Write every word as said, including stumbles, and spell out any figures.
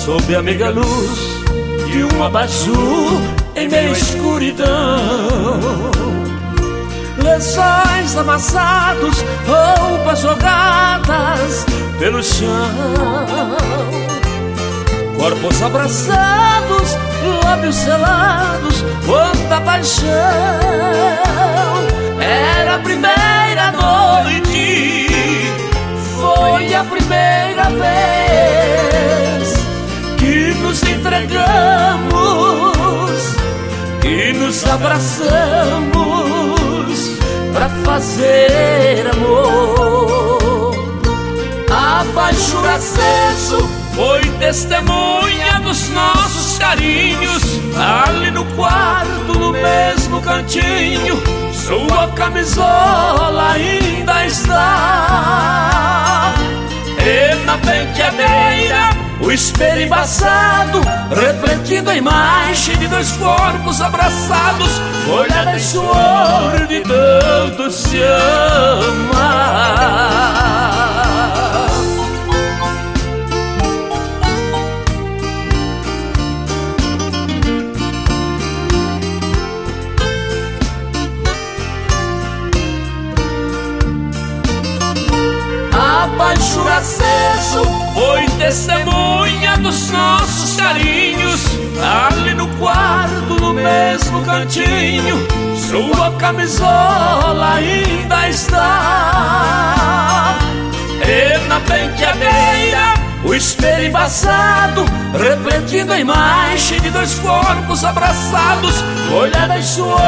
sob a meiga luz de um abajur em meio à escuridão. Lençóis amassados, roupas jogadas pelo chão, corpos abraçados, lábios selados, quanta paixão. Era a primeira noite, foi a primeira vez que nos entregamos, que nos abraçamos pra fazer amor. Abajur aceso foi testemunha dos nossos carinhos. Ali no quarto, no mesmo cantinho, sua camisola ainda está. E na penteadeira, o espelho embaçado, refletindo a imagem de dois corpos abraçados, molhada em suor de tanto se amar. Abajur aceso foi testemunha dos nossos carinhos. Ali no quarto, no mesmo cantinho, sua camisola ainda está. E na penteadeira, o espelho embaçado, refletindo a imagem de dois corpos abraçados, molhada em suor